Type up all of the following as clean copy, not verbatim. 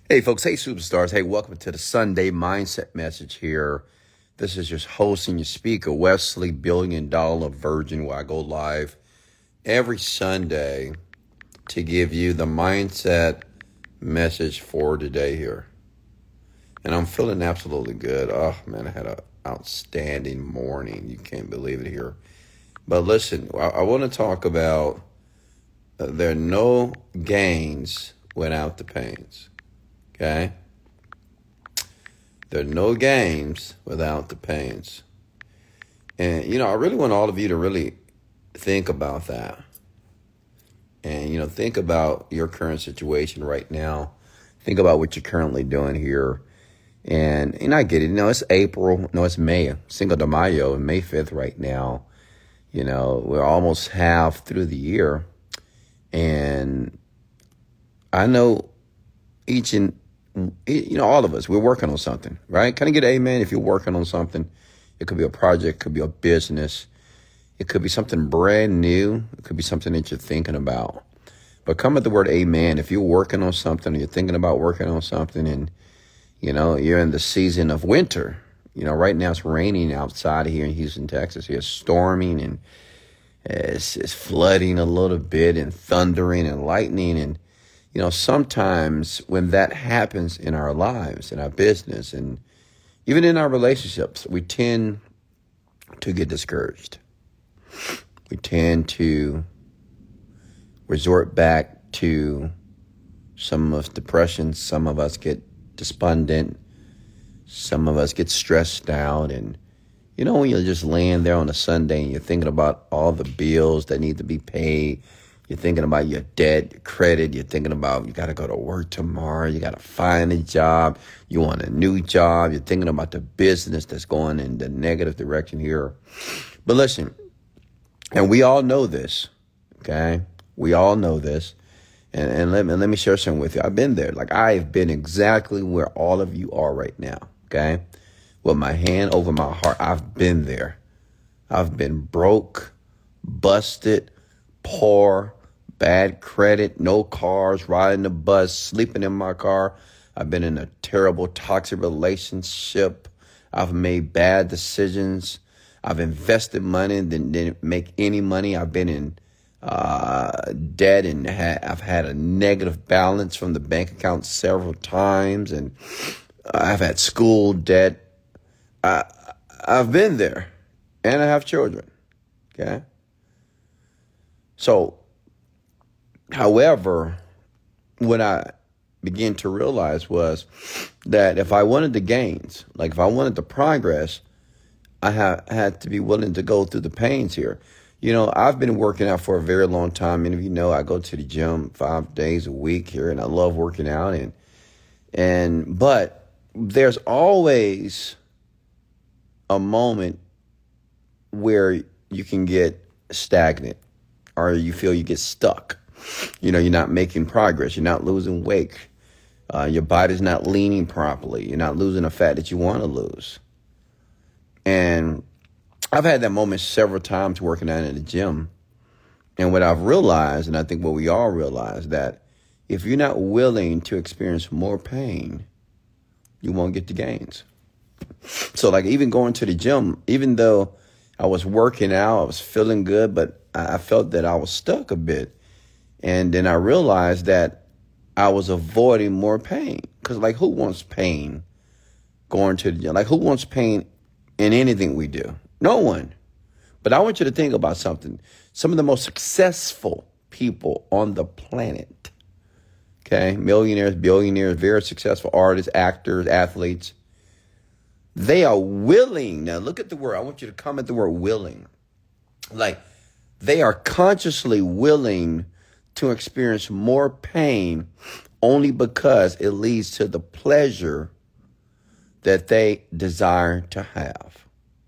Hey, folks. Hey, superstars. Hey, welcome to the Sunday Mindset Message here. This is your host and your speaker, Wesley $1 Billion Virgin, where I go live every Sunday to give you the mindset message for today here. And I'm feeling absolutely good. Oh, man, I had an outstanding morning. You can't believe it here. But listen, I want to talk about there are no gains without the pains. Okay? There are no gains without the pains. And, I really want all of you to really think about that. And, think about your current situation right now. Think about what you're currently doing here. And I get it. It's April. No, it's May. Cinco de Mayo, May 5th right now. We're almost half through the year. And I know all of us, we're working on something, right? Can I get an amen? If you're working on something, it could be a project, it could be a business, it could be something brand new, it could be something that you're thinking about. But come at the word amen. If you're working on something, or you're thinking about working on something, and you're in the season of winter. Right now it's raining outside here in Houston, Texas. It's storming and it's flooding a little bit and thundering and lightning. And sometimes when that happens in our lives, in our business, and even in our relationships, we tend to get discouraged. We tend to resort back to some of depression. Some of us get despondent. Some of us get stressed out. And, when you're just laying there on a Sunday and you're thinking about all the bills that need to be paid, you're thinking about your debt, your credit. You're thinking about you got to go to work tomorrow. You got to find a job. You want a new job. You're thinking about the business that's going in the negative direction here. But listen, and we all know this, okay? We all know this. And let me share something with you. I've been there. Like, I've been exactly where all of you are right now, okay? With my hand over my heart, I've been there. I've been broke, busted, poor, bad credit, no cars, riding the bus, sleeping in my car. I've been in a terrible, toxic relationship. I've made bad decisions. I've invested money and didn't make any money. I've been in debt, and I've had a negative balance from the bank account several times, and I've had school debt. I've been there, and I have children. Okay. So, however, what I began to realize was that if I wanted the gains, like if I wanted the progress, I had to be willing to go through the pains here. I've been working out for a very long time. Many of you know I go to the gym 5 days a week here, and I love working out. But there's always a moment where you can get stagnant, or you feel you get stuck. You're not making progress. You're not losing weight. Your body's not leaning properly. You're not losing the fat that you want to lose. And I've had that moment several times working out in the gym. And what I've realized, and I think what we all realize, that if you're not willing to experience more pain, you won't get the gains. So like even going to the gym, even though I was working out, I was feeling good, but I felt that I was stuck a bit. And then I realized that I was avoiding more pain. Because like, who wants pain going to the gym? Like, who wants pain in anything we do? No one. But I want you to think about something. Some of the most successful people on the planet, okay, millionaires, billionaires, very successful artists, actors, athletes, they are willing. Now, look at the word. I want you to comment the word willing. Like, they are consciously willing to experience more pain only because it leads to the pleasure that they desire to have.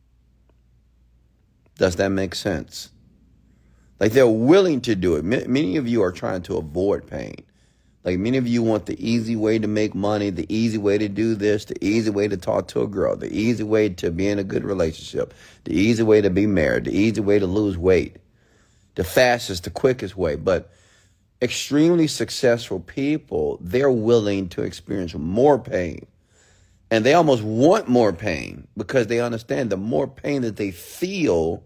Does that make sense? Like, they're willing to do it. Many of you are trying to avoid pain. Like, many of you want the easy way to make money, the easy way to do this, the easy way to talk to a girl, the easy way to be in a good relationship, the easy way to be married, the easy way to lose weight, the fastest, the quickest way. But extremely successful people, they're willing to experience more pain. And they almost want more pain because they understand the more pain that they feel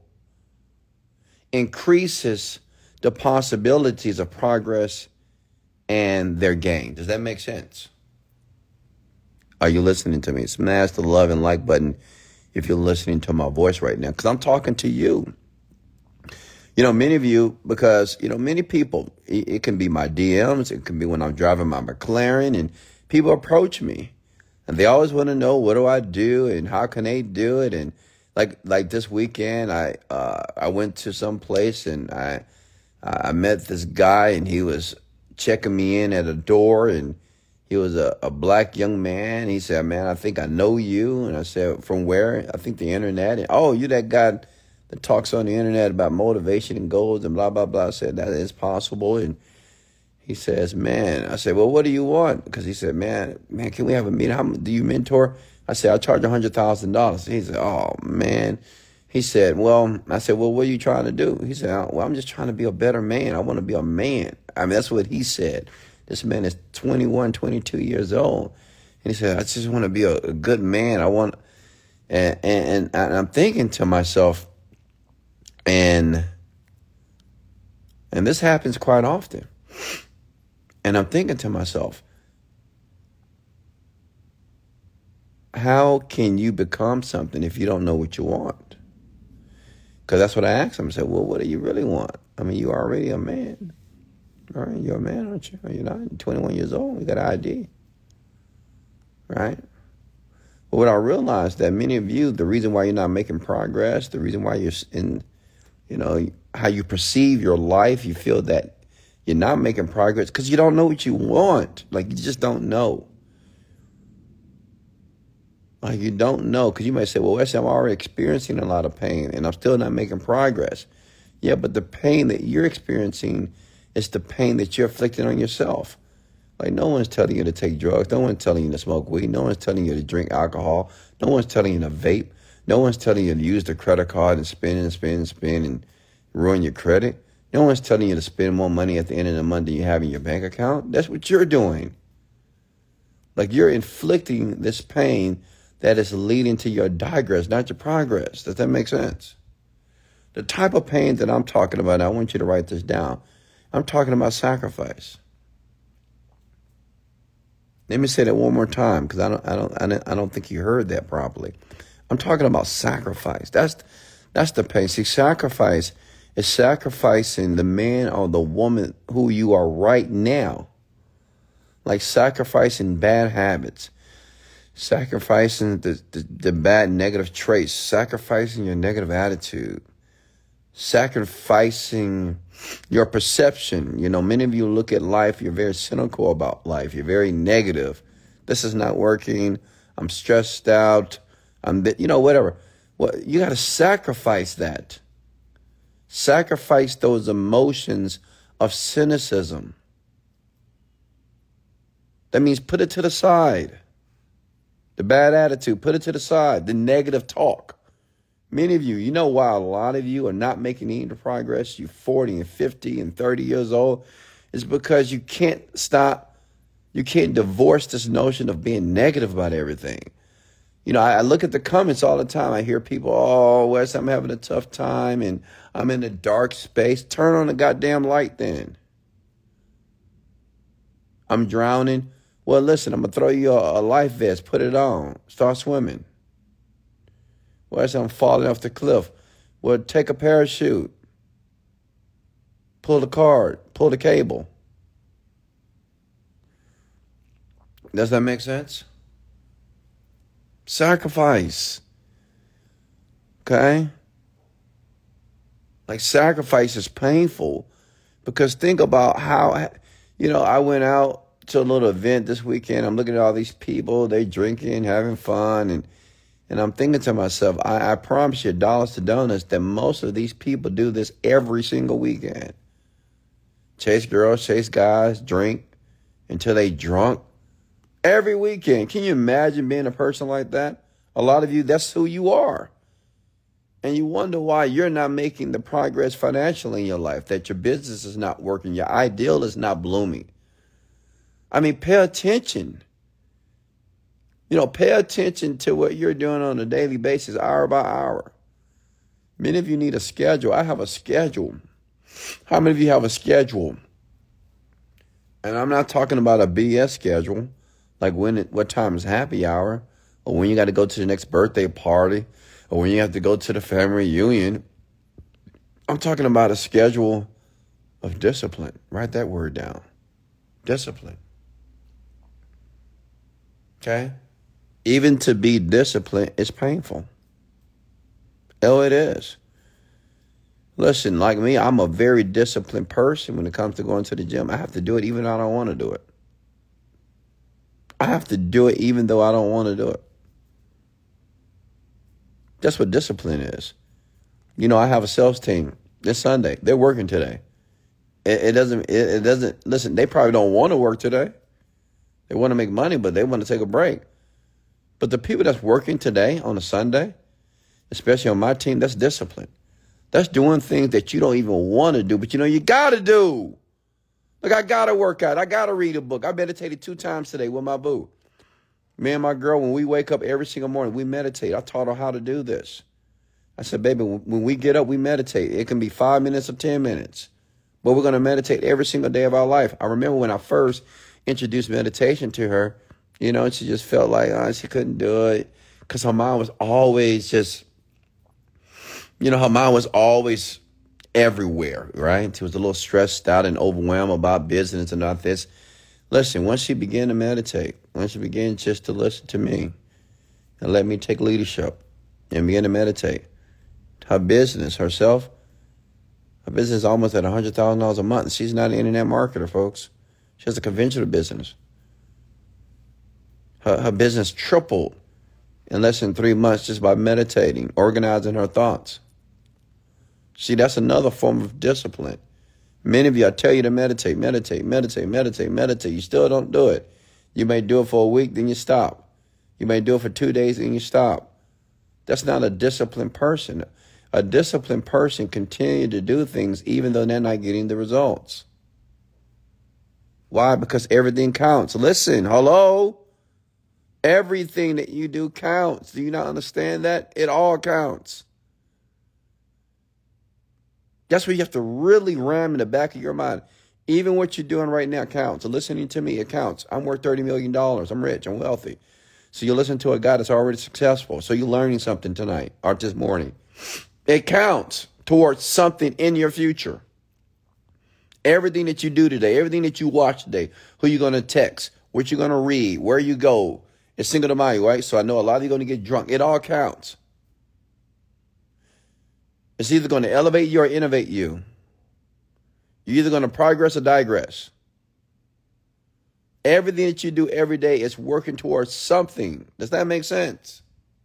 increases the possibilities of progress and their gain. Does that make sense? Are you listening to me? Smash the love and like button if you're listening to my voice right now, because I'm talking to you. Many of you, because, many people, it can be my DMs, it can be when I'm driving my McLaren and people approach me and they always want to know, what do I do and how can they do it? And like this weekend, I went to some place and I met this guy and he was checking me in at a door, and he was a black young man. He said, man, I think I know you. And I said, from where? I think the internet. And, oh, you that guy that talks on the internet about motivation and goals and blah, blah, blah. I said, that is possible. And he says, man, I said, well, what do you want? Because he said, man, can we have a meeting? How do you mentor? I said, I charge $100,000. He said, oh, man. He said, well, I said, well, what are you trying to do? He said, well, I'm just trying to be a better man. I want to be a man. I mean, that's what he said. This man is 21, 22 years old. And he said, I just want to be a good man. I want, and I'm thinking to myself, and this happens quite often. And I'm thinking to myself, how can you become something if you don't know what you want? Because that's what I asked him. I said, well, what do you really want? I mean, you're already a man. All right, you're a man, aren't you? You're not. You're 21 years old. You got an ID. Right? But what I realized that many of you, the reason why you're not making progress, the reason why you're in, how you perceive your life, you feel that you're not making progress because you don't know what you want. Like, you just don't know. Like, you don't know, because you might say, well, Wesley, I'm already experiencing a lot of pain and I'm still not making progress. Yeah, but the pain that you're experiencing is the pain that you're inflicting on yourself. Like, no one's telling you to take drugs. No one's telling you to smoke weed. No one's telling you to drink alcohol. No one's telling you to vape. No one's telling you to use the credit card and spend and spend and spend and ruin your credit. No one's telling you to spend more money at the end of the month than you have in your bank account. That's what you're doing. Like, you're inflicting this pain that is leading to your digress, not your progress. Does that make sense? The type of pain that I'm talking about, I want you to write this down. I'm talking about sacrifice. Let me say that one more time, because I don't think you heard that properly. I'm talking about sacrifice. That's the pain. See, sacrifice is sacrificing the man or the woman who you are right now. Like sacrificing bad habits, sacrificing the bad negative traits, sacrificing your negative attitude, sacrificing your perception. Many of you look at life, you're very cynical about life. You're very negative. This is not working. I'm stressed out. Whatever. Well, you got to sacrifice that. Sacrifice those emotions of cynicism. That means put it to the side. The bad attitude, put it to the side. The negative talk. Many of you, you know why a lot of you are not making any progress? You're 40 and 50 and 30 years old. It's because you can't stop. You can't divorce this notion of being negative about everything. I look at the comments all the time. I hear people, oh, Wes, I'm having a tough time and I'm in a dark space. Turn on the goddamn light then. I'm drowning. Well, listen, I'm going to throw you a life vest. Put it on. Start swimming. Wes, I'm falling off the cliff. Well, take a parachute. Pull the cord. Pull the cable. Does that make sense? Sacrifice. Okay? Like, sacrifice is painful because think about how, I went out to a little event this weekend. I'm looking at all these people. They drinking, having fun. And I'm thinking to myself, I promise you, dollars to donuts, that most of these people do this every single weekend. Chase girls, chase guys, drink until they drunk. Every weekend. Can you imagine being a person like that? A lot of you, that's who you are. And you wonder why you're not making the progress financially in your life, that your business is not working, your ideal is not blooming. I mean, pay attention. Pay attention to what you're doing on a daily basis, hour by hour. Many of you need a schedule. I have a schedule. How many of you have a schedule? And I'm not talking about a BS schedule, like what time is happy hour, or when you got to go to the next birthday party, or when you have to go to the family reunion. I'm talking about a schedule of discipline. Write that word down. Discipline. Okay? Even to be disciplined is painful. Oh, it is. Listen, like me, I'm a very disciplined person when it comes to going to the gym. I have to do it even though I don't want to do it. I have to do it even though I don't want to do it. That's what discipline is. I have a sales team this Sunday. They're working today. It doesn't, listen, they probably don't want to work today. They want to make money, but they want to take a break. But the people that's working today on a Sunday, especially on my team, that's discipline. That's doing things that you don't even want to do, but you got to do. Like, I got to work out. I got to read a book. I meditated 2 times today with my boo. Me and my girl, when we wake up every single morning, we meditate. I taught her how to do this. I said, baby, when we get up, we meditate. It can be 5 minutes or 10 minutes, but we're going to meditate every single day of our life. I remember when I first introduced meditation to her, and she just felt like she couldn't do it because her mind was always just, her mind was always everywhere, right? She was a little stressed out and overwhelmed about business and all this. Listen, once she began to meditate, once she began just to listen to me and let me take leadership and begin to meditate, her business is almost at $100,000 a month. She's not an internet marketer, folks. She has a conventional business. Her business tripled in less than 3 months just by meditating, organizing her thoughts. See, that's another form of discipline. Many of you, I tell you to meditate. You still don't do it. You may do it for a week, then you stop. You may do it for 2 days, then you stop. That's not a disciplined person. A disciplined person continues to do things even though they're not getting the results. Why? Because everything counts. Listen, hello? Everything that you do counts. Do you not understand that? It all counts. That's what you have to really ram in the back of your mind. Even what you're doing right now counts. Listening to me, it counts. I'm worth $30 million. I'm rich. I'm wealthy. So you listen to a guy that's already successful. So you're learning something tonight or this morning. It counts towards something in your future. Everything that you do today, everything that you watch today, who you're going to text, what you're going to read, where you go, it's Cinco de Mayo, right? So I know a lot of you are going to get drunk. It all counts. It's either going to elevate you or innovate you. You're either going to progress or digress. Everything that you do every day is working towards something. Does that make sense?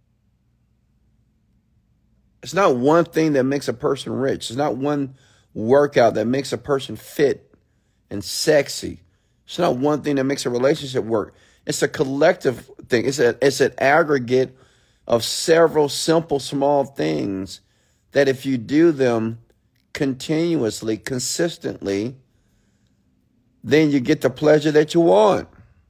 It's not one thing that makes a person rich. It's not one workout that makes a person fit and sexy. It's not one thing that makes a relationship work. It's a collective thing. It's an aggregate of several simple, small things that if you do them continuously, consistently, then you get the pleasure that you want.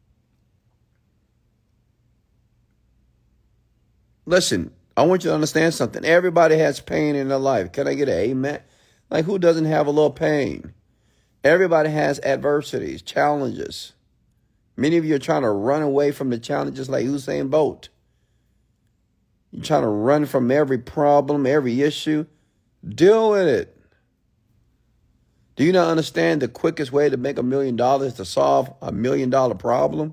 Listen, I want you to understand something. Everybody has pain in their life. Can I get an amen? Like, who doesn't have a little pain? Everybody has adversities, challenges. Many of you are trying to run away from the challenges like Usain Bolt. You're trying to run from every problem, every issue. Deal with it. Do you not understand the quickest way to make $1 million is to solve $1 million problem?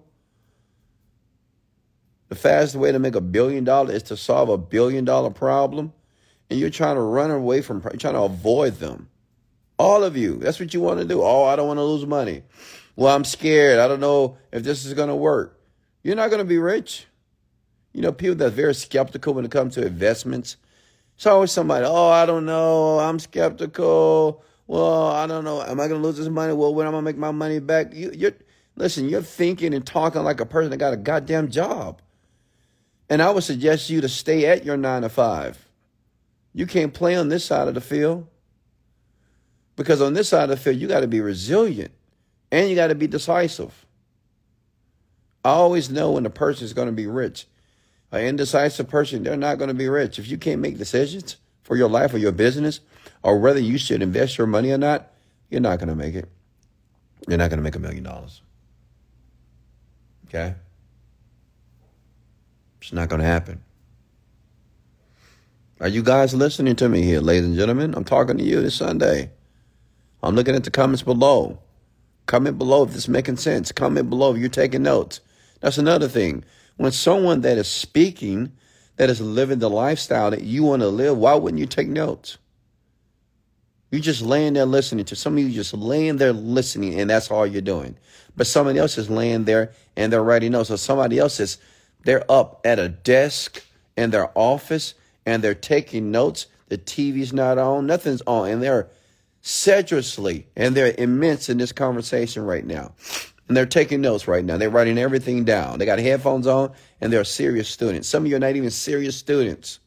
The fastest way to make $1 billion is to solve $1 billion problem. And you're trying to run away from, you're trying to avoid them. All of you, that's what you want to do. Oh, I don't want to lose money. Well, I'm scared. I don't know if this is going to work. You're not going to be rich. People that's very skeptical when it comes to investments. It's always somebody, oh, I don't know. I'm skeptical. Well, I don't know. Am I going to lose this money? Well, when am I going to make my money back? Listen, you're thinking and talking like a person that got a goddamn job. And I would suggest you to stay at your 9 to 5. You can't play on this side of the field. Because on this side of the field, you got to be resilient and you got to be decisive. I always know when a person is going to be rich. An indecisive person, they're not going to be rich. If you can't make decisions for your life or your business, or whether you should invest your money or not, you're not going to make it. You're not going to make $1 million. Okay? It's not going to happen. Are you guys listening to me here, ladies and gentlemen? I'm talking to you this Sunday. I'm looking at the comments below. Comment below if this is making sense. Comment below if you're taking notes. That's another thing. When someone that is speaking, that is living the lifestyle that you want to live, why wouldn't you take notes? You're just laying there listening to. Some of you just laying there listening, and that's all you're doing. But somebody else is laying there, and they're writing notes. So somebody else is, they're up at a desk in their office, and they're taking notes. The TV's not on. Nothing's on. And they're sedulously, and they're immense in this conversation right now. And they're taking notes right now. They're writing everything down. They got headphones on, and they're serious students. Some of you are not even serious students.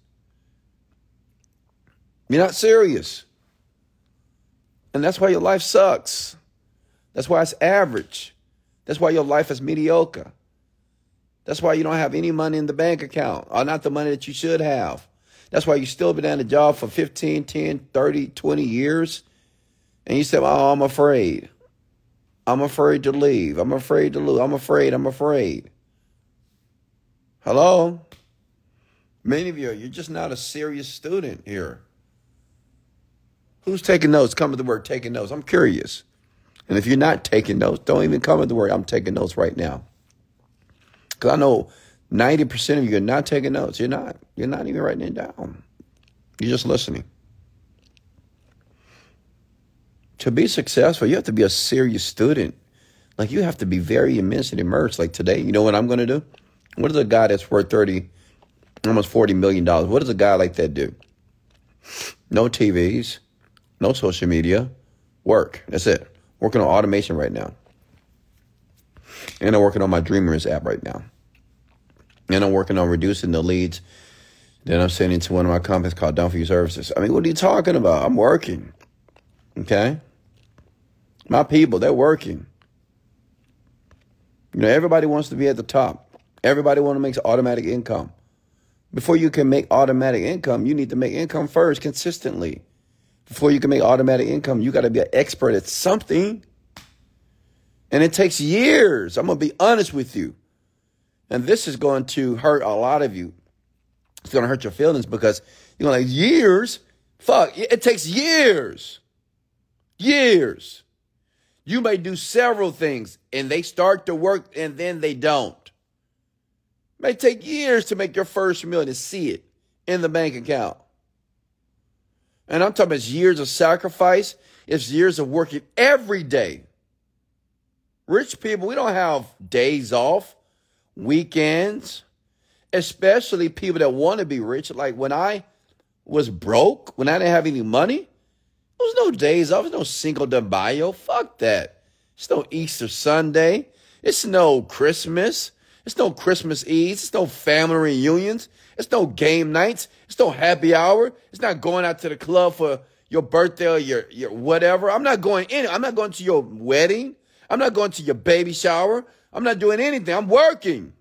You're not serious. And that's why your life sucks. That's why it's average. That's why your life is mediocre. That's why you don't have any money in the bank account, or not the money that you should have. That's why you still been at a job for 15, 10, 30, 20 years. And you say, oh, I'm afraid. I'm afraid to leave. I'm afraid to lose. I'm afraid. Hello? Many of you, you're just not a serious student here. Who's taking notes? Come with the word taking notes. I'm curious. And if you're not taking notes, don't even come with the word I'm taking notes right now. Because I know 90% of you are not taking notes. You're not. You're not even writing it down. You're just listening. To be successful, you have to be a serious student. Like, you have to be very immense and immersed. Like today, you know what I'm going to do? What does a guy that's worth almost $40 million, what does a guy like that do? No TVs, no social media, work. That's it. Working on automation right now. And I'm working on my Dreamers app right now. And I'm working on reducing the leads that I'm sending to one of my companies called Done For You Services. I mean, what are you talking about? I'm working. Okay? My people, they're working. You know, everybody wants to be at the top. Everybody wants to make automatic income. Before you can make automatic income, you need to make income first consistently. Before you can make automatic income, you got to be an expert at something. And it takes years. I'm going to be honest with you. And this is going to hurt a lot of you. It's going to hurt your feelings because you're like, years? Fuck, it takes years. Years. You may do several things and they start to work and then they don't. It may take years to make your first million, to see it in the bank account. And I'm talking about years of sacrifice. It's years of working every day. Rich people, we don't have days off, weekends, especially people that want to be rich. Like when I was broke, when I didn't have any money, there was no days off. There's no Cinco de Mayo. Fuck that. It's no Easter Sunday. It's no Christmas. It's no Christmas Eve. It's no family reunions. It's no game nights. It's no happy hour. It's not going out to the club for your birthday or your whatever. I'm not going in. I'm not going to your wedding. I'm not going to your baby shower. I'm not doing anything. I'm working.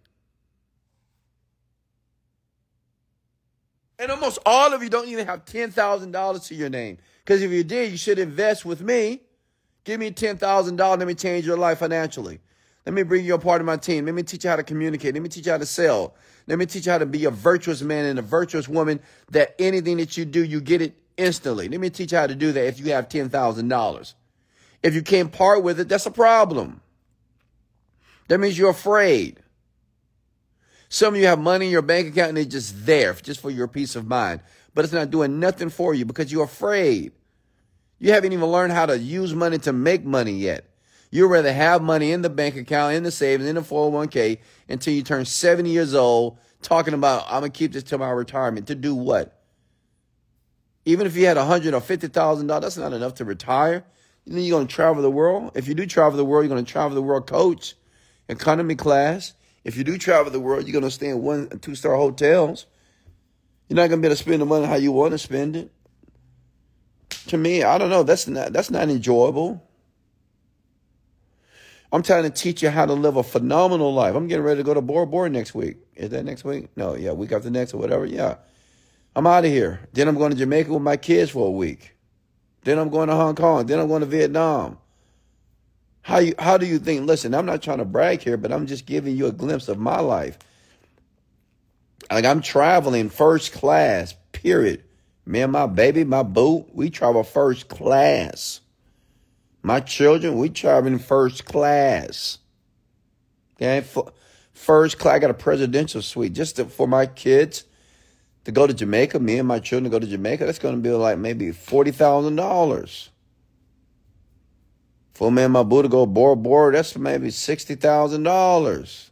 And almost all of you don't even have $10,000 to your name. Because if you did, you should invest with me. Give me $10,000. Let me change your life financially. Let me bring you a part of my team. Let me teach you how to communicate. Let me teach you how to sell. Let me teach you how to be a virtuous man and a virtuous woman, that anything that you do, you get it instantly. Let me teach you how to do that if you have $10,000. If you can't part with it, that's a problem. That means you're afraid. Some of you have money in your bank account and it's just there, just for your peace of mind. But it's not doing nothing for you because you're afraid. You haven't even learned how to use money to make money yet. You'd rather have money in the bank account, in the savings, in the 401k until you turn 70 years old, talking about, I'm going to keep this till my retirement. To do what? Even if you had $100,000 or $50,000, that's not enough to retire. You think you're going to travel the world? If you do travel the world, you're going to travel the world coach, economy class. If you do travel the world, you're going to stay in 1- and 2-star hotels. You're not going to be able to spend the money how you want to spend it. To me, I don't know. That's not enjoyable. I'm trying to teach you how to live a phenomenal life. I'm getting ready to go to Bora Bora next week. Is that next week? No, yeah, week after next or whatever. Yeah. I'm out of here. Then I'm going to Jamaica with my kids for a week. Then I'm going to Hong Kong. Then I'm going to Vietnam. How do you think? Listen, I'm not trying to brag here, but I'm just giving you a glimpse of my life. Like, I'm traveling first class, period. Me and my baby, my boo, we travel first class. My children, we traveling first class. Okay, first class. I got a presidential suite just for my kids to go to Jamaica. Me and my children to go to Jamaica. That's going to be like maybe $40,000. For me and my boo to go Bora Bora, that's maybe $60,000.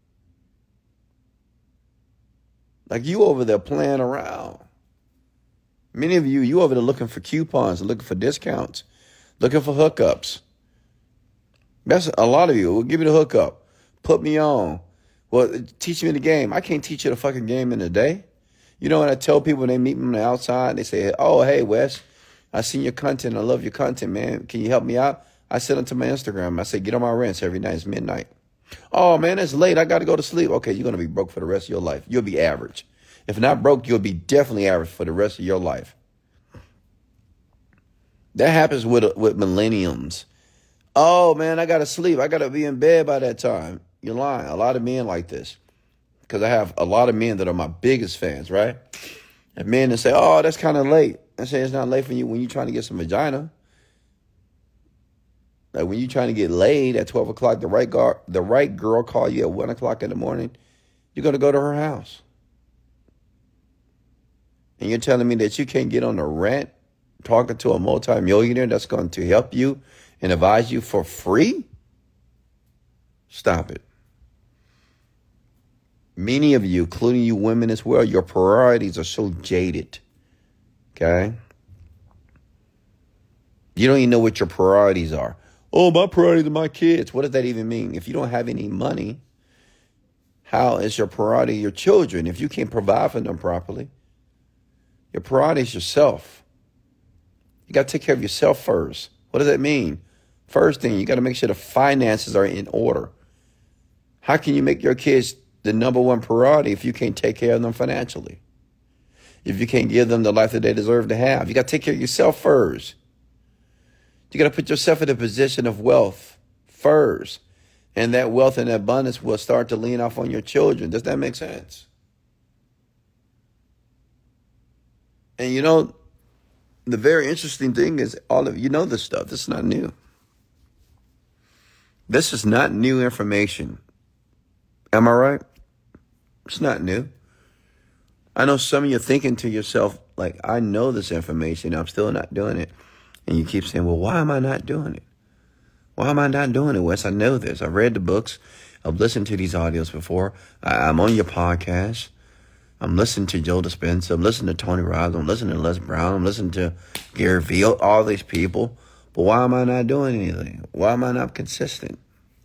Like, you over there playing around. Many of you over there looking for coupons, looking for discounts, looking for hookups. That's a lot of you. We'll give you the hookup. Put me on. Well, teach me the game. I can't teach you the fucking game in a day. You know what I tell people when they meet me on the outside? They say, oh, hey, Wes, I seen your content. I love your content, man. Can you help me out? I send them to my Instagram. I say, get on my rents every night. It's midnight. Oh, man, it's late. I got to go to sleep. Okay, you're going to be broke for the rest of your life. You'll be average. If not broke, you'll be definitely average for the rest of your life. That happens with millenniums. Oh, man, I got to sleep. I got to be in bed by that time. You're lying. A lot of men like this. Because I have a lot of men that are my biggest fans, right? And men that say, oh, that's kind of late. I say it's not late for you when you're trying to get some vagina. Like, when you're trying to get laid at 12 o'clock, the right girl call you at 1 o'clock in the morning, you're going to go to her house. And you're telling me that you can't get on the rent talking to a multimillionaire that's going to help you and advise you for free? Stop it. Many of you, including you women as well, your priorities are so jaded. Okay? You don't even know what your priorities are. Oh, my priorities are my kids. What does that even mean? If you don't have any money, how is your priority your children if you can't provide for them properly? Your priority is yourself. You got to take care of yourself first. What does that mean? First thing, you got to make sure the finances are in order. How can you make your kids the number one priority if you can't take care of them financially? If you can't give them the life that they deserve to have? You got to take care of yourself first. You got to put yourself in a position of wealth first. And that wealth and abundance will start to lean off on your children. Does that make sense? And you know, the very interesting thing is all of you know this stuff. This is not new. This is not new information. Am I right? It's not new. I know some of you are thinking to yourself, like, I know this information. I'm still not doing it. And you keep saying, well, why am I not doing it? Why am I not doing it, Wes? I know this. I've read the books. I've listened to these audios before. I'm on your podcast. I'm listening to Joe Dispenza. I'm listening to Tony Robbins. I'm listening to Les Brown. I'm listening to Gary Vee, all these people. But why am I not doing anything? Why am I not consistent?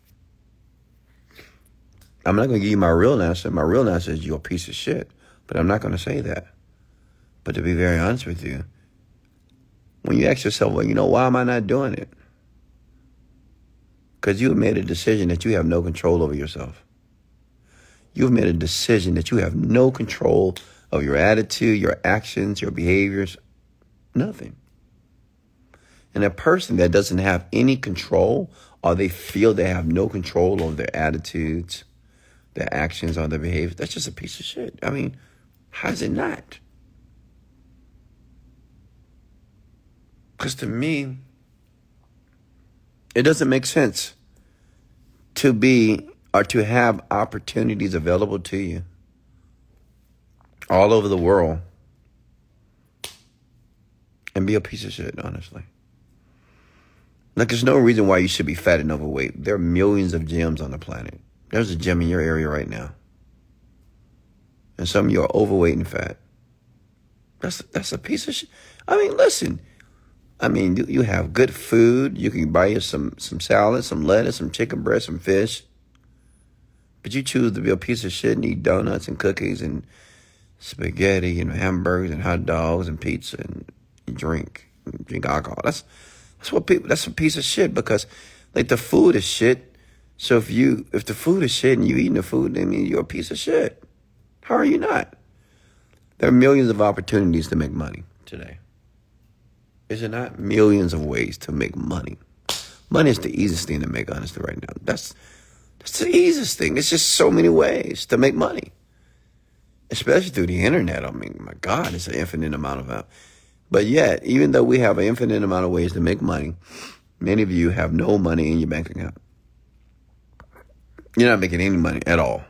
I'm not going to give you my real answer. My real answer is you're a piece of shit. But I'm not going to say that. But to be very honest with you, when you ask yourself, well, you know, why am I not doing it? Because you have made a decision that you have no control over yourself. You've made a decision that you have no control of your attitude, your actions, your behaviors, nothing. And a person that doesn't have any control, or they feel they have no control over their attitudes, their actions, or their behaviors, that's just a piece of shit. I mean, how is it not? Because to me, it doesn't make sense to be or to have opportunities available to you all over the world and be a piece of shit, honestly. Like, there's no reason why you should be fat and overweight. There are millions of gyms on the planet. There's a gym in your area right now. And some of you are overweight and fat. That's a piece of shit. I mean, listen. I mean, you have good food. You can buy you some salad, some lettuce, some chicken breast, some fish. But you choose to be a piece of shit and eat donuts and cookies and spaghetti and hamburgers and hot dogs and pizza and drink alcohol. That's a piece of shit because like the food is shit. So if the food is shit and you eating the food, I mean, you're a piece of shit. How are you not? There are millions of opportunities to make money today. Is there not millions of ways to make money? Money is the easiest thing to make, honestly, right now. That's the easiest thing. It's just so many ways to make money, especially through the internet. I mean, my God, it's an infinite amount of. But yet, even though we have an infinite amount of ways to make money, many of you have no money in your bank account. You're not making any money at all.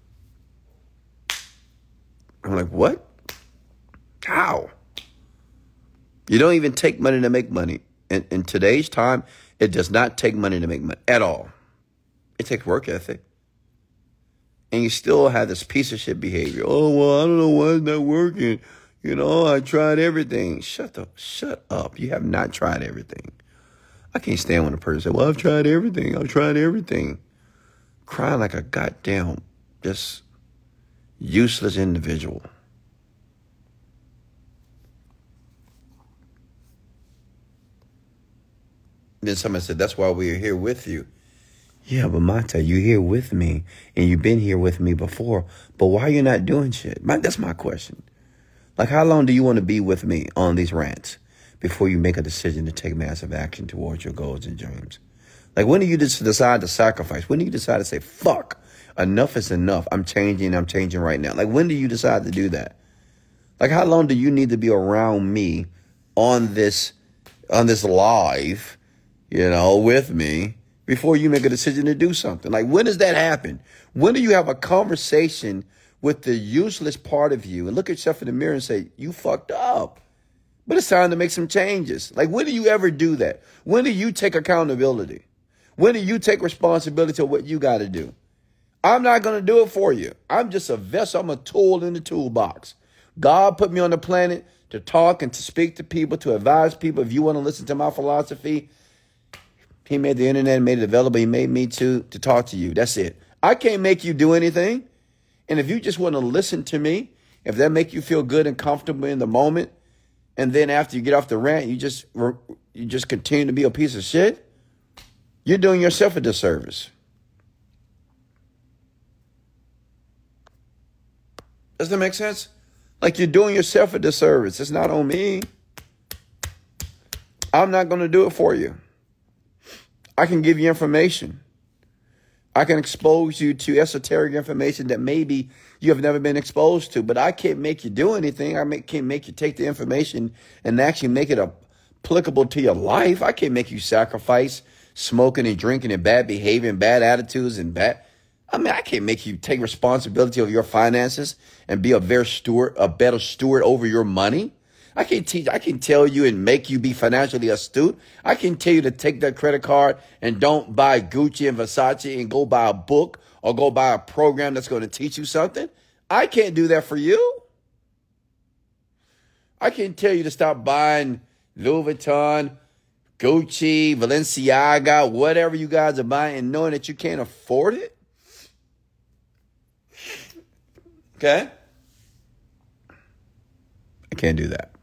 I'm like, what? How? You don't even take money to make money. In today's time, it does not take money to make money at all. It takes work ethic. And you still have this piece of shit behavior. Oh, well, I don't know why it's not working. You know, I tried everything. Shut up. You have not tried everything. I can't stand when a person says, well, I've tried everything. Crying like a goddamn just useless individual. Then somebody said, that's why we're here with you. Yeah, but Mata, you're here with me, and you've been here with me before. But why are you not doing shit? That's my question. Like, how long do you want to be with me on these rants before you make a decision to take massive action towards your goals and dreams? Like, when do you just decide to sacrifice? When do you decide to say, fuck, enough is enough. I'm changing right now. Like, when do you decide to do that? Like, how long do you need to be around me on this live, with me before you make a decision to do something? Like, when does that happen? When do you have a conversation with the useless part of you and look at yourself in the mirror and say, you fucked up, but it's time to make some changes? Like, when do you ever do that? When do you take accountability? When do you take responsibility of what you got to do? I'm not going to do it for you. I'm just a vessel. I'm a tool in the toolbox. God put me on the planet to talk and to speak to people, to advise people. If you want to listen to my philosophy, he made the internet and made it available. He made me to talk to you. That's it. I can't make you do anything. And if you just want to listen to me, if that make you feel good and comfortable in the moment, and then after you get off the rant, you just continue to be a piece of shit, you're doing yourself a disservice. Does that make sense? Like, you're doing yourself a disservice. It's not on me. I'm not going to do it for you. I can give you information. I can expose you to esoteric information that maybe you have never been exposed to, but I can't make you do anything. I can't make you take the information and actually make it applicable to your life. I can't make you sacrifice smoking and drinking and bad behavior and bad attitudes and I can't make you take responsibility of your finances and be a better steward over your money. I can tell you and make you be financially astute. I can tell you to take that credit card and don't buy Gucci and Versace and go buy a book or go buy a program that's going to teach you something. I can't do that for you. I can tell you to stop buying Louis Vuitton, Gucci, Balenciaga, whatever you guys are buying, and knowing that you can't afford it. Okay? I can't do that.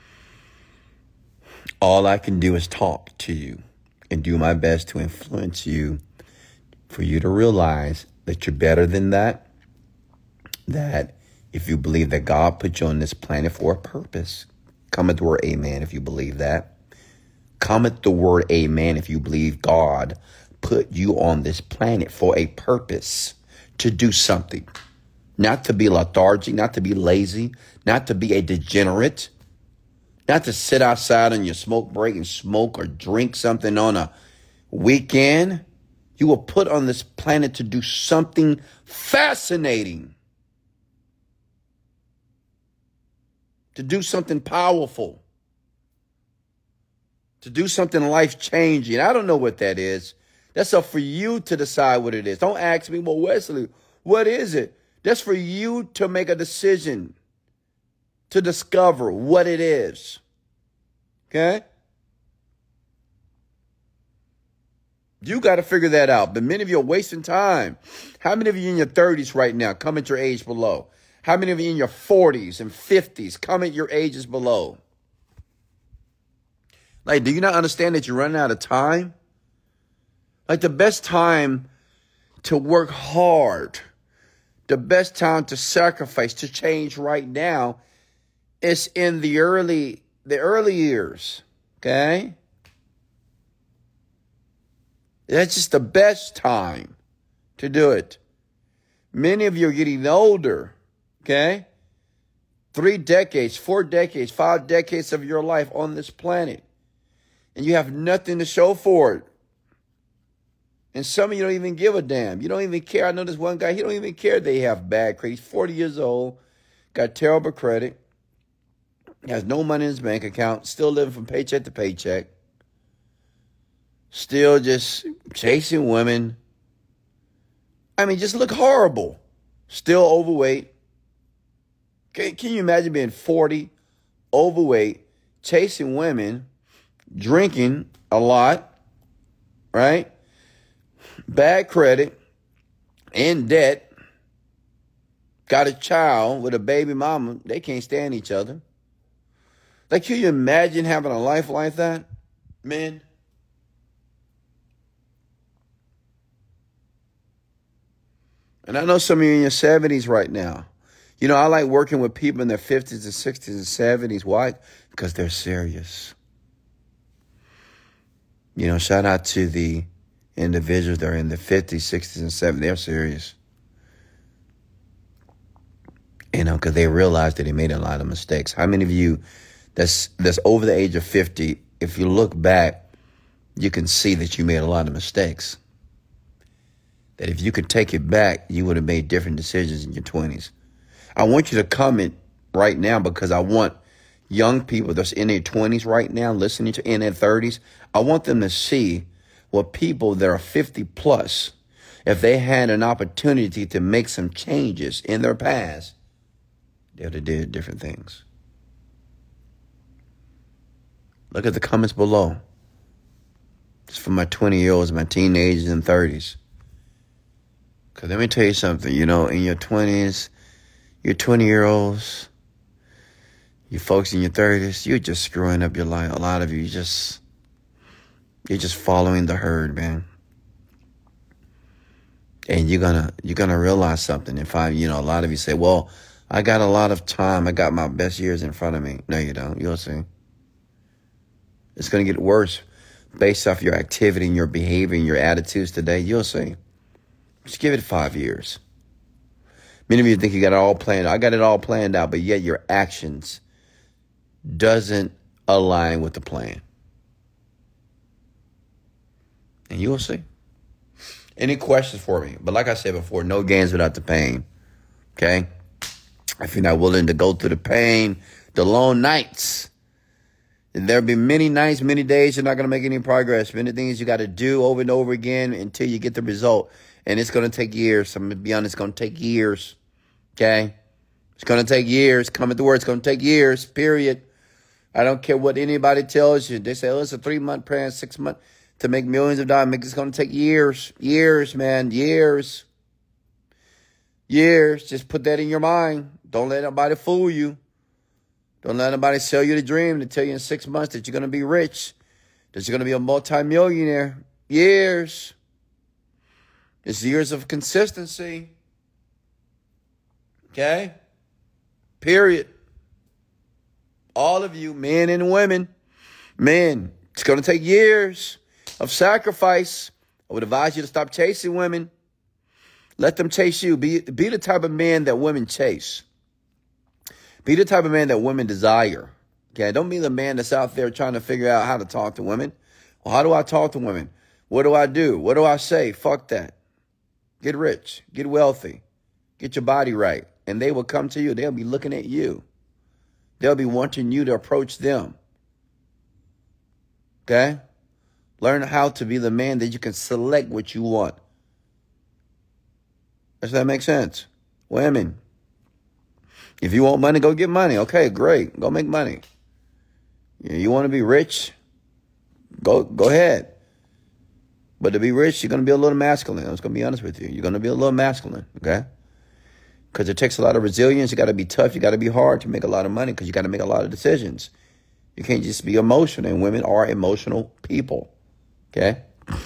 All I can do is talk to you and do my best to influence you for you to realize that you're better than that. That if you believe that God put you on this planet for a purpose, comment the word amen if you believe that. Comment the word amen if you believe God put you on this planet for a purpose, to do something. Not to be lethargic, not to be lazy, not to be a degenerate, not to sit outside on your smoke break and smoke or drink something on a weekend. You were put on this planet to do something fascinating, to do something powerful, to do something life-changing. I don't know what that is. That's up for you to decide what it is. Don't ask me, well, Wesley, what is it? That's for you to make a decision, to discover what it is. Okay? You got to figure that out. But many of you are wasting time. How many of you in your 30s right now, comment your age below? How many of you in your 40s and 50s? Comment your ages below. Like, do you not understand that you're running out of time? Like, the best time to work hard, the best time to sacrifice, to change right now is in the early years, okay? That's just the best time to do it. Many of you are getting older, okay? 3 decades, 4 decades, 5 decades of your life on this planet, and you have nothing to show for it. And some of you don't even give a damn. You don't even care. I know this one guy, he don't even care they have bad credit. He's 40 years old, got terrible credit, has no money in his bank account, still living from paycheck to paycheck, still just chasing women. I mean, just look horrible. Still overweight. Can you imagine being 40, overweight, chasing women, drinking a lot, right? Bad credit, in debt, got a child with a baby mama. They can't stand each other. Like, can you imagine having a life like that, men? And I know some of you in your 70s right now. You know, I like working with people in their 50s and 60s and 70s. Why? Because they're serious. You know, shout out to the individuals that are in the 50s, 60s, and 70s. They're serious. You know, because they realize that they made a lot of mistakes. How many of you that's over the age of 50, if you look back, you can see that you made a lot of mistakes? That if you could take it back, you would have made different decisions in your 20s. I want you to comment right now, because I want young people that's in their 20s right now, listening to in their 30s, I want them to see what people that are 50 plus, if they had an opportunity to make some changes in their past, they would have did different things. Look at the comments below. It's for my 20-year-olds, my teenagers and 30s. Because let me tell you something, you know, in your 20s, your 20-year-olds, you folks in your 30s, you're just screwing up your life. A lot of you, you're just following the herd, man. And you're gonna realize something. A lot of you say, well, I got a lot of time. I got my best years in front of me. No, you don't. You'll see. It's going to get worse based off your activity and your behavior and your attitudes today. You'll see. Just give it 5 years. Many of you think you got it all planned out. I got it all planned out, but yet your actions doesn't align with the plan. And you'll see. Any questions for me? But like I said before, no gains without the pain. Okay? If you're not willing to go through the pain, the long nights, and there'll be many nights, many days you're not going to make any progress. Many things you got to do over and over again until you get the result. And it's going to take years. I'm going to be honest, it's going to take years. Okay? It's going to take years. Come at the word, it's going to take years, period. I don't care what anybody tells you. They say, oh, it's a 3-month plan, 6 months to make millions of dollars. It's going to take years. Years, man. Years. Years. Just put that in your mind. Don't let nobody fool you. Don't let nobody sell you the dream to tell you in 6 months that you're going to be rich, that you're going to be a multimillionaire. Years. It's years of consistency. Okay? Period. All of you, men and women, men, it's going to take years of sacrifice. I would advise you to stop chasing women. Let them chase you. Be the type of man that women chase. Be the type of man that women desire. Okay, don't be the man that's out there trying to figure out how to talk to women. Well, how do I talk to women? What do I do? What do I say? Fuck that. Get rich. Get wealthy. Get your body right. And they will come to you. They'll be looking at you. They'll be wanting you to approach them. Okay? Learn how to be the man that you can select what you want. Does that make sense? Women. If you want money, go get money. Okay, great. Go make money. You want to be rich? Go ahead. But to be rich, you're going to be a little masculine. I'm just going to be honest with you. You're going to be a little masculine, okay? Because it takes a lot of resilience. You got to be tough. You got to be hard to make a lot of money because you got to make a lot of decisions. You can't just be emotional, and women are emotional people. Okay?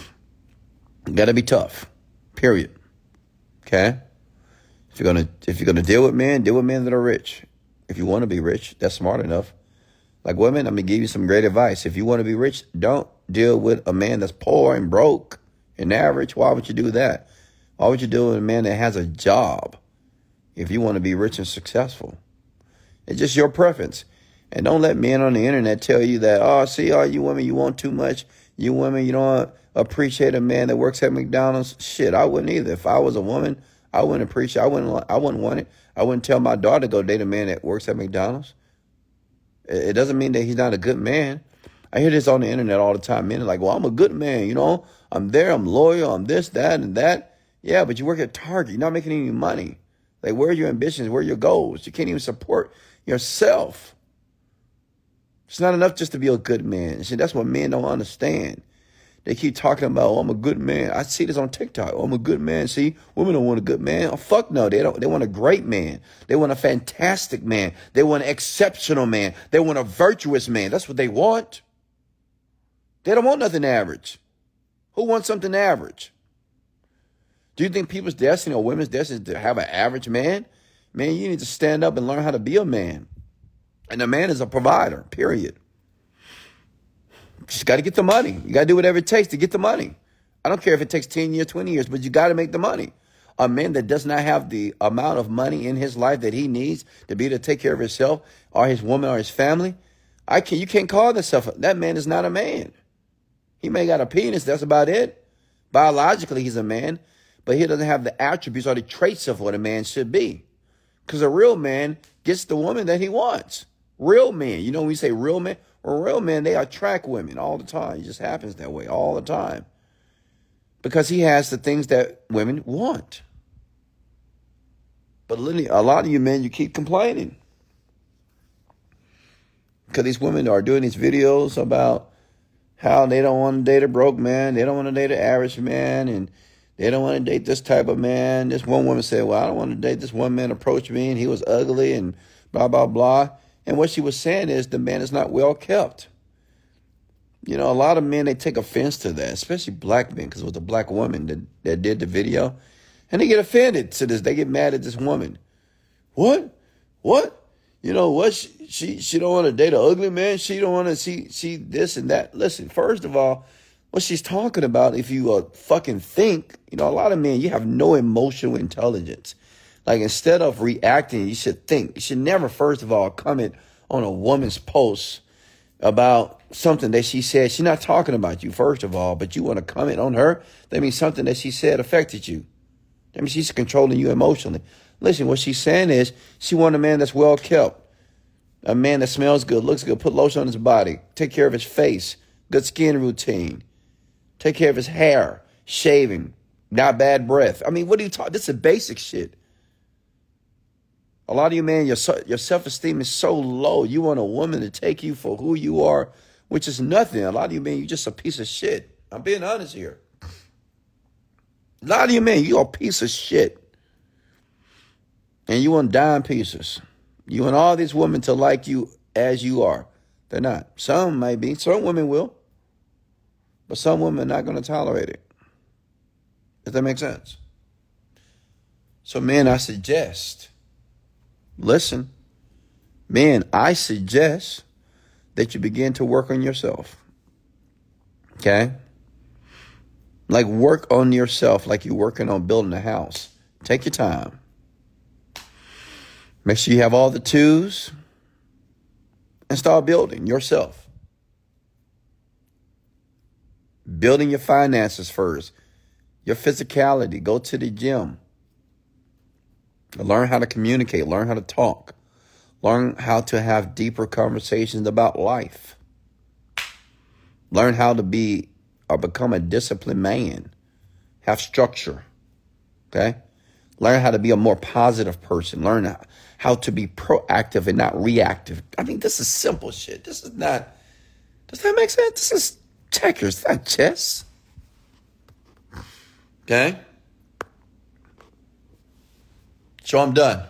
You got to be tough. Period. Okay? If you're gonna deal with men that are rich. If you want to be rich, that's smart enough. Like women, I'm gonna give you some great advice. If you want to be rich, don't deal with a man that's poor and broke and average. Why would you do that? Why would you deal with a man that has a job if you want to be rich and successful? It's just your preference. And don't let men on the internet tell you that, oh, see, all you women, you want too much. You women, you don't appreciate a man that works at McDonald's. Shit, I wouldn't either. If I was a woman, I wouldn't appreciate. I wouldn't want it. I wouldn't tell my daughter to go date a man that works at McDonald's. It doesn't mean that he's not a good man. I hear this on the internet all the time. Men are like, well, I'm a good man. You know, I'm there. I'm loyal. I'm this, that, and that. Yeah, but you work at Target. You're not making any money. Like, where are your ambitions? Where are your goals? You can't even support yourself. It's not enough just to be a good man. See, that's what men don't understand. They keep talking about, oh, I'm a good man. I see this on TikTok. Oh, I'm a good man. See, women don't want a good man. Oh, fuck no. They don't. They want a great man. They want a fantastic man. They want an exceptional man. They want a virtuous man. That's what they want. They don't want nothing average. Who wants something average? Do you think people's destiny or women's destiny is to have an average man? Man, you need to stand up and learn how to be a man. And a man is a provider, period. You just got to get the money. You got to do whatever it takes to get the money. I don't care if it takes 10 years, 20 years, but you got to make the money. A man that does not have the amount of money in his life that he needs to be able to take care of himself or his woman or his family, you can't call that man is not a man. He may got a penis, that's about it. Biologically, he's a man, but he doesn't have the attributes or the traits of what a man should be. Because a real man gets the woman that he wants. Real men, you know when we say real men? Well, real men, they attract women all the time. It just happens that way all the time. Because he has the things that women want. But literally, a lot of you men, you keep complaining. Because these women are doing these videos about how they don't want to date a broke man. They don't want to date an average man. And they don't want to date this type of man. This one woman said, well, I don't want to date this one man approached me and he was ugly and blah, blah, blah. And what she was saying is the man is not well kept. You know, a lot of men, they take offense to that, especially black men, because it was a black woman that did the video. And they get offended to this. They get mad at this woman. What? You know what? She don't want to date an ugly man. She don't want to see this and that. Listen, first of all, what she's talking about, if you fucking think, you know, a lot of men, you have no emotional intelligence. Like, instead of reacting, you should think. You should never, first of all, comment on a woman's post about something that she said. She's not talking about you, first of all, but you want to comment on her. That means something that she said affected you. That means she's controlling you emotionally. Listen, what she's saying is she wants a man that's well kept. A man that smells good, looks good, put lotion on his body, take care of his face, good skin routine, take care of his hair, shaving, not bad breath. I mean, what are you talking? This is basic shit. A lot of you, man, your self-esteem is so low. You want a woman to take you for who you are, which is nothing. A lot of you, man, you're just a piece of shit. I'm being honest here. A lot of you, man, you're a piece of shit. And you want dime pieces. You want all these women to like you as you are. They're not. Some might be. Some women will. But some women are not going to tolerate it. Does that make sense? So, man, I suggest... Listen, man, I suggest that you begin to work on yourself. Okay? Like, work on yourself like you're working on building a house. Take your time. Make sure you have all the tools and start building yourself. Building your finances first. Your physicality. Go to the gym. Learn how to communicate. Learn how to talk. Learn how to have deeper conversations about life. Learn how to be or become a disciplined man. Have structure. Okay? Learn how to be a more positive person. Learn how to be proactive and not reactive. I mean, this is simple shit. This is not... Does that make sense? This is checkers, not chess. Okay? So I'm done.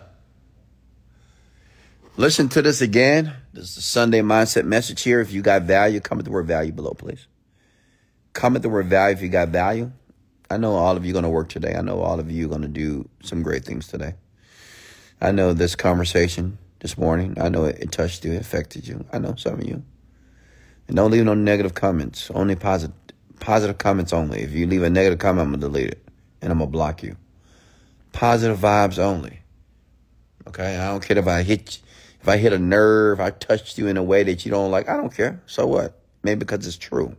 Listen to this again. This is the Sunday Mindset message here. If you got value, comment the word value below, please. Comment the word value if you got value. I know all of you are going to work today. I know all of you are going to do some great things today. I know this conversation this morning, I know it touched you, it affected you. I know some of you. And don't leave no negative comments. Only positive comments only. If you leave a negative comment, I'm going to delete it. And I'm going to block you. Positive vibes only. Okay? I don't care if I hit a nerve, I touched you in a way that you don't like. I don't care. So what? Maybe because it's true.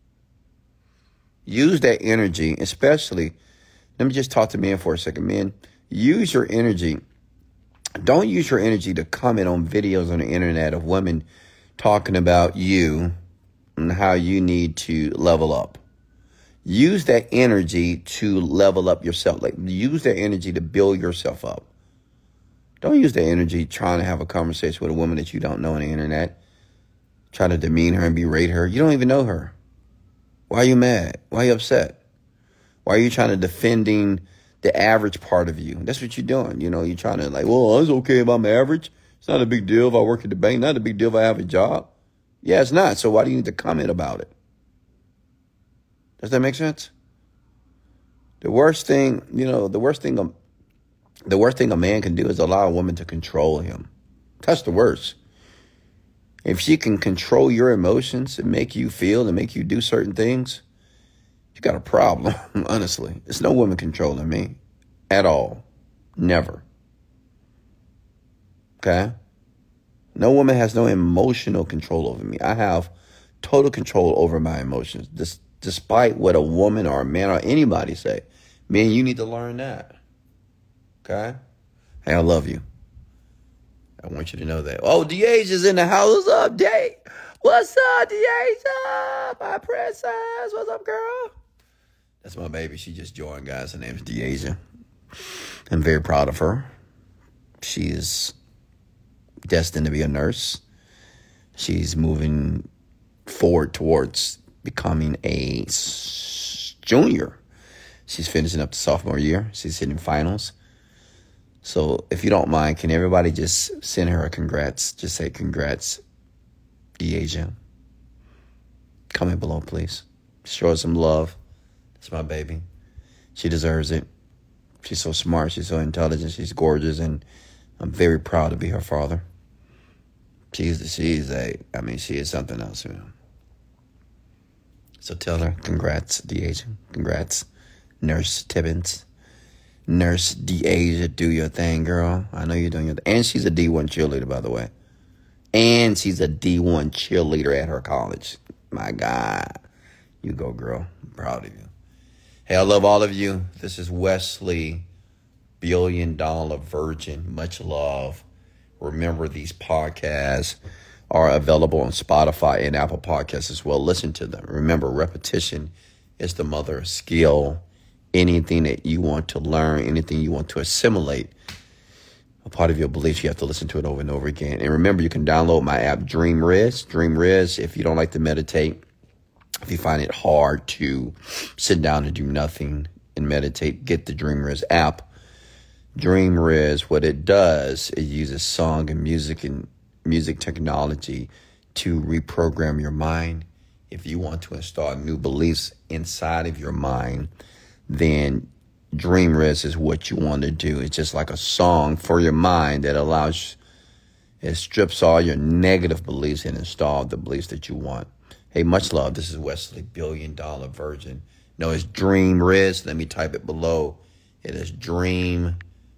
Use that energy, especially, let me just talk to men for a second. Men, use your energy. Don't use your energy to comment on videos on the internet of women talking about you and how you need to level up. Use that energy to level up yourself. Like, use that energy to build yourself up. Don't use that energy trying to have a conversation with a woman that you don't know on the internet. Try to demean her and berate her. You don't even know her. Why are you mad? Why are you upset? Why are you trying to defending the average part of you? That's what you're doing. You know, you're trying to like, well, it's okay if I'm average. It's not a big deal if I work at the bank. Not a big deal if I have a job. Yeah, it's not. So why do you need to comment about it? Does that make sense? The worst thing a man can do is allow a woman to control him. That's the worst. If she can control your emotions and make you feel and make you do certain things, you got a problem, honestly. There's no woman controlling me at all. Never. Okay? No woman has no emotional control over me. I have total control over my emotions, despite what a woman or a man or anybody say. Man, you need to learn that. Okay? Hey, I love you. I want you to know that. Oh, Deaja's in the house. What's up, Day? What's up, Deaja? My princess. What's up, girl? That's my baby. She just joined, guys. Her name's Deaja. I'm very proud of her. She is destined to be a nurse. She's moving forward towards becoming a junior. She's finishing up the sophomore year. She's hitting finals. So if you don't mind, can everybody just send her a congrats? Just say congrats, Deaja. Comment below, please. Show her some love. That's my baby. She deserves it. She's so smart. She's so intelligent. She's gorgeous. And I'm very proud to be her father. She is something else, you know. So tell her, congrats, Deaja. Congrats, Nurse Tibbins. Nurse Deaja, do your thing, girl. I know you're doing your thing. And she's a D1 cheerleader, by the way. And she's a D1 cheerleader at her college. My God. You go, girl. I'm proud of you. Hey, I love all of you. This is Wesley, $1 billion virgin. Much love. Remember, these podcasts are available on Spotify and Apple Podcasts as well. Listen to them. Remember, repetition is the mother of skill. Anything that you want to learn, anything you want to assimilate, a part of your beliefs, you have to listen to it over and over again. And remember, you can download my app, DreamRiz. DreamRiz, if you don't like to meditate, if you find it hard to sit down and do nothing and meditate, get the DreamRiz app. DreamRiz, what it does, it uses song and music technology to reprogram your mind. If you want to install new beliefs inside of your mind, then DreamRiz is what you want to do. It's just like a song for your mind that it strips all your negative beliefs and installs the beliefs that you want. Hey, much love. This is Wesley, $1 billion virgin. No, it's DreamRiz. Let me type it below. It is Dream,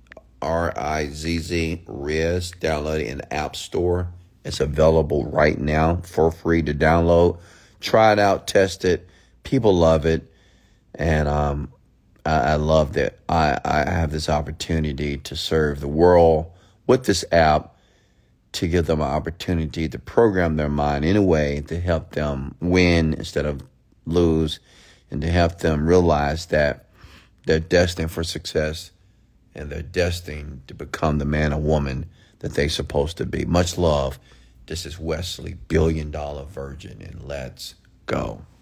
R-I-Z-Z, Riz. Download it in the App Store. It's available right now for free to download. Try it out, test it. People love it. And I love that I have this opportunity to serve the world with this app, to give them an opportunity to program their mind in a way to help them win instead of lose, and to help them realize that they're destined for success and they're destined to become the man or woman that they're supposed to be. Much love. This is Wesley, $1 billion virgin, and let's go.